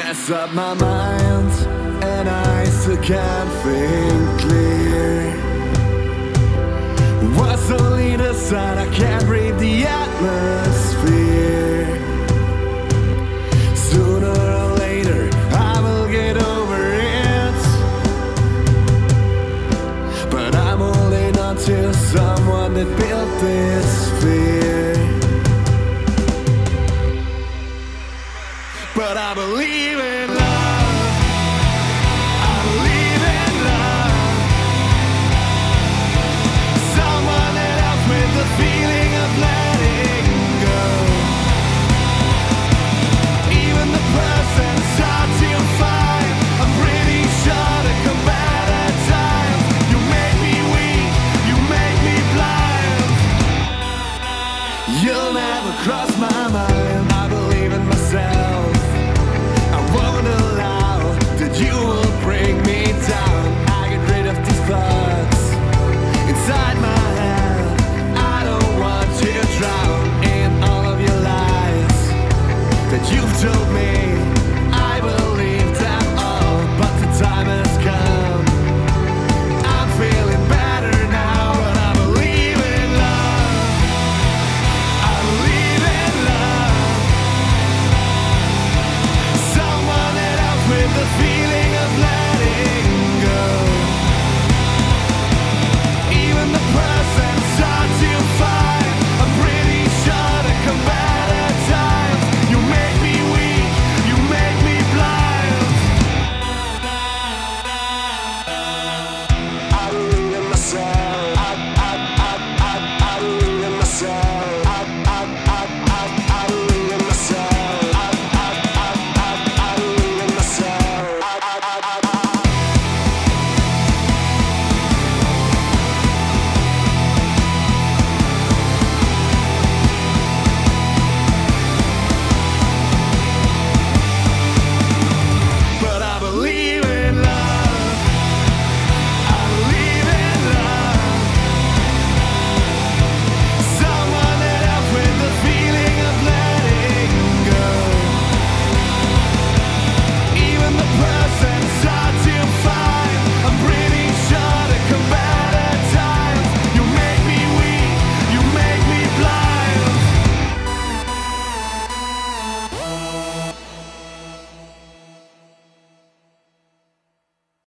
mess up my mind, and I still can't think clear. What's only the sun, I can't breathe the atmosphere. Sooner or later, I will get over it, but I'm holding on to someone that built this fear. But I believe in love. I believe in love. Someone that helps with the feeling of letting go. Even the present's hard to find. I'm pretty sure to come back at times. You make me weak, you make me blind. You'll never cross my mind. I believe in myself. I won't allow that you will bring me down. I get rid of these thoughts inside